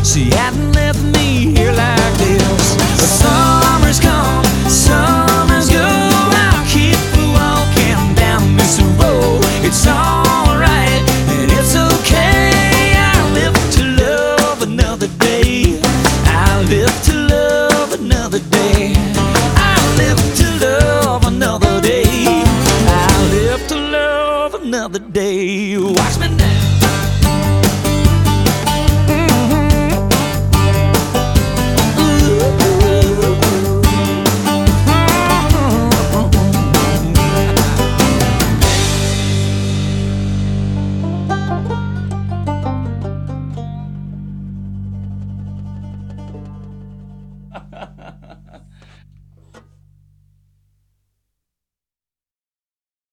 She hadn't left me here like this. The summer's come, summer's go. I'll keep walking down this road. It's alright and it's okay. I live to love another day. I live to love another day. I live to love another day. I live to love another day. Watch me now. Ha ha.